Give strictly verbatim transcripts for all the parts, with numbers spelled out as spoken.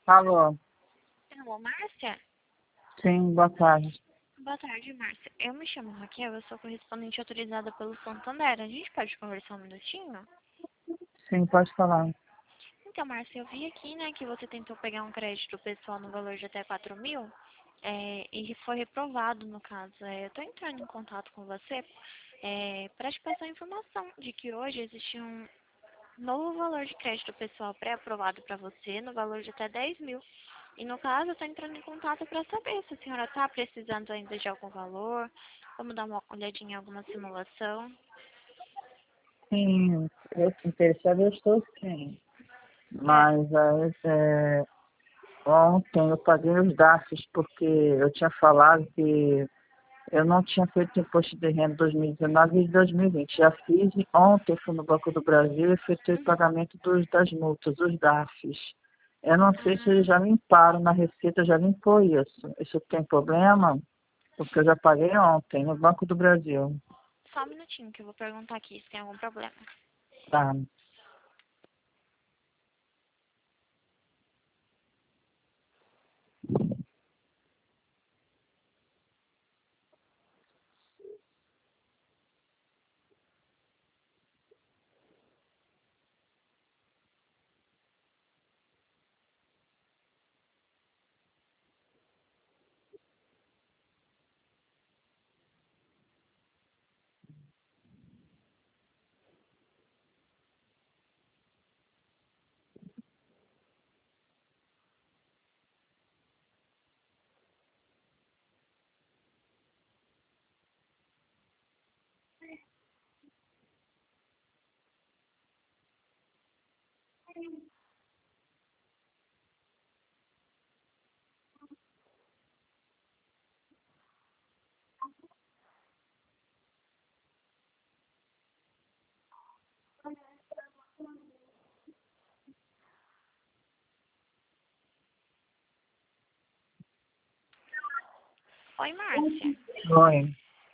Alô? Alô, Márcia? Sim, boa tarde. Boa tarde, Márcia. Eu me chamo Raquel, eu sou correspondente autorizada pelo Santander. A gente pode conversar um minutinho? Sim, pode falar. Então, Márcia, eu vi aqui, né, que você tentou pegar um crédito pessoal no valor de até quatro mil, é, e foi reprovado, no caso. É, eu estou entrando em contato com você é, para te passar a informação de que hoje existe um novo valor de crédito pessoal pré-aprovado para você, no valor de até dez mil. E no caso, eu estou entrando em contato para saber se a senhora está precisando ainda de algum valor, vamos dar uma olhadinha em alguma simulação. Sim, eu interessado eu estou sim. É. Mas é, é, ontem eu paguei os gastos porque eu tinha falado que eu não tinha feito imposto de renda dois mil e dezenove e dois mil e vinte. Já fiz e ontem fui no Banco do Brasil e efetuei o Uhum. pagamento dos, das multas, os D A Fs. Eu não sei se eles Ah, já limparam na Receita, já limpou isso. Isso tem problema? Porque eu já paguei ontem no Banco do Brasil. só um minutinho que eu vou perguntar aqui se tem algum problema. Tá. Oi, Márcia. Oi.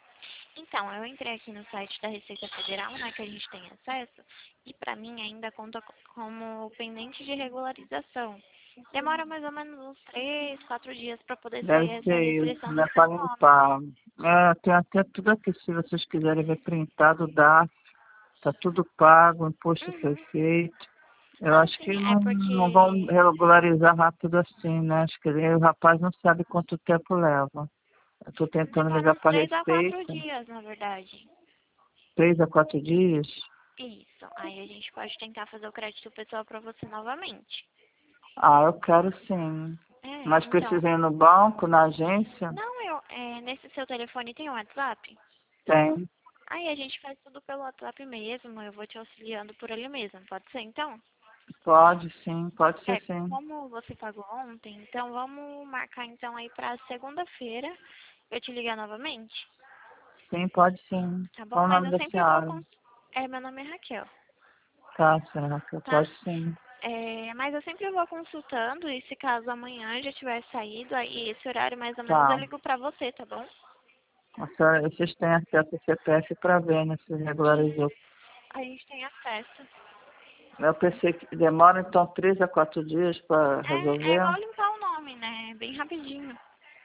Então, eu entrei aqui no site da Receita Federal, né, que a gente tem acesso, e para mim ainda conta co- como pendente de regularização. Demora mais ou menos uns três, quatro dias para poder Deve sair essa ser isso, restrição do né? seu Para nome. limpar. É, tem até tudo aqui, se vocês quiserem ver printado, dá. Tá tudo pago, o imposto foi Uhum. feito. Eu Não, acho que sim, é não, não vão porque... regularizar rápido assim, né? Acho que o rapaz não sabe quanto tempo leva. Eu estou tentando Demora ligar uns para a três a quatro Receita, dias, na verdade. três a quatro dias. Isso. Aí a gente pode tentar fazer o crédito pessoal para você novamente. Ah, eu quero sim. É, Mas então... precisa ir no banco, na agência? Não, eu... É, nesse seu telefone tem o WhatsApp? Tem. Aí a gente faz tudo pelo WhatsApp mesmo, eu vou te auxiliando por ali mesmo, pode ser então? Pode sim, pode ser É, sim. como você pagou ontem, então vamos marcar então aí pra segunda-feira eu te ligar novamente, Sim, pode sim. tá bom? Qual o Mas nome eu da sempre vou senhora? cons... É, meu nome é Raquel, Tá, senhora, tá? pode sim. É, mas eu sempre vou consultando e se caso amanhã já tiver saído, aí esse horário mais ou menos eu Tá. ligo pra você, tá bom? A senhora, vocês têm acesso ao C P F para ver, né, se E regularizou. a gente tem acesso. Eu pensei que demora então três a quatro dias para É, é resolver. igual limpar o nome, né? Bem rapidinho,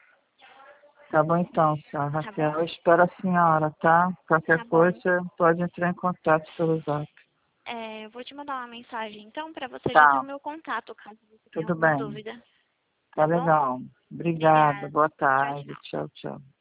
Tá bom então, senhora tá bom? Raquel. Eu espero a senhora, tá? Qualquer Tá coisa, bom. pode entrar em contato pelo zap. É, eu vou te mandar uma mensagem, então, para você já ter o Tá, meu contato, caso você tenha tudo alguma bem. dúvida. Tá Tá bom? legal. Obrigada. Obrigada. Boa Tchau, tarde. tchau. Tchau, tchau.